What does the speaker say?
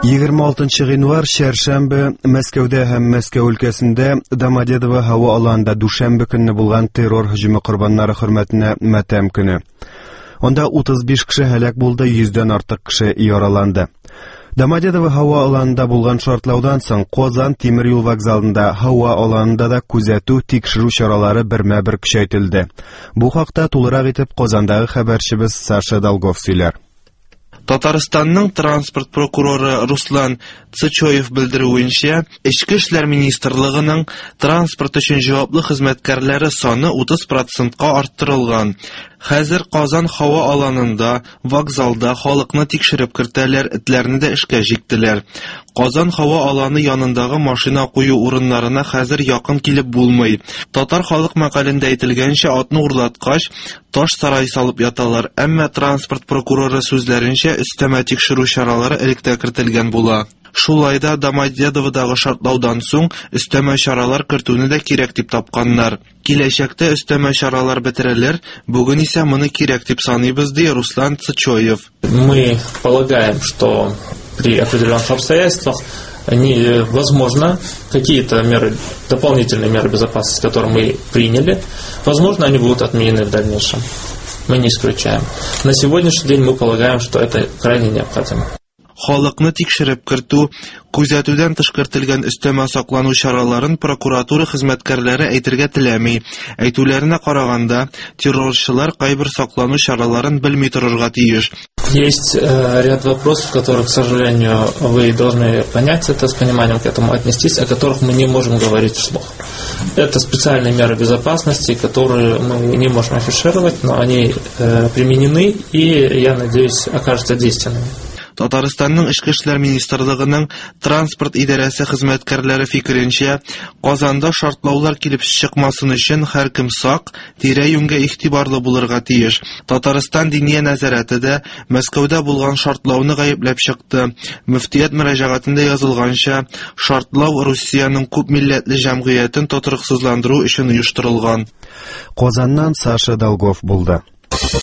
26 гыйнвар шәршәмбе Мәскәүдә һәм Мәскәү өлкәсендә Домодедово һава аланында дүшәмбе көнне булган террор һөҗүме корбаннары хөрмәтенә матәм көне. Анда 35 кеше һәлак булды, 100дән артык кеше яраланды. Домодедово һава аланында булган шартлаудан соң Казан тимер юл вокзалында һава аланында да күзәтү, тикшерү чаралары бермә-бер көчәйтелде. Бу хакта тулырак итеп Казандагы хәбәрчебез Саша Долгов сөйләр. Татарстанның транспорт прокуроры Руслан Цычоев белдерүенчә, Эчке эшләр министрлыгының транспорт өчен җаваплы хезмәткәрләре саны 30%-ка арттырылган. Хәзер Казан һава аланында, вокзалда халыкны тикшереп кертәләр, этләрне дә эшкә җиктеләр. Казан һава аланы янындагы машина кую урыннарына хәзер якын килеп булмый. Татар халык мәкалендә әйтелгәнчә, атны урлаткач, таш сарай салып яталар. Әмма транспорт прокуроры сүзләренчә, өстәмә тикшерү чаралары электә кертелгән була. Шулай да Домодедоводагы шартлаудан соң өстәмә чаралар кертүне дә кирәк дип тапканнар. Киләчәктә өстәмә чаралар бетерелер, бүген исә моны кирәк дип саныйбыз, ди Руслан Цычоев. Мы полагаем, что при определенных обстоятельствах возможно, какие-то меры, дополнительные меры безопасности, которые мы приняли, возможно, они будут отменены в дальнейшем. Мы не исключаем. На сегодняшний день мы полагаем, что это крайне необходимо. Халыкны тикшереп кертү, күзәтүдән тыш кертелгән өстәмә саклану чараларын прокуратура хезмәткәрләре әйтергә теләми. Әйтүләренә караганда, террорчылар кайбер саклану чараларын белми торырга тиеш. Есть ряд вопросов, которые, к сожалению, вы должны понять это, с пониманием к этому отнестись, о которых мы не можем говорить вслух. Это специальные меры безопасности, которые мы не можем афишировать, но они применены и, я надеюсь, окажутся действенными. Татарстанның Эчке эшләр министрлыгының транспорт идарәсе хезмәткәрләре фикеренчә, Казанда шартлаулар килеп чыкмасын өчен һәркем сак, тирә-юньгә игътибарлы булырга тиеш. Татарстан Диния нәзарәте дә Мәскәүдә булган шартлауны гаепләп чыкты. Мөфтият мөрәҗәгатендә язылганча, шартлау Русиянең күп милләтле җәмгыятен тотрыксызландыру өчен оештырылган. Казаннан Саша Долгов булды.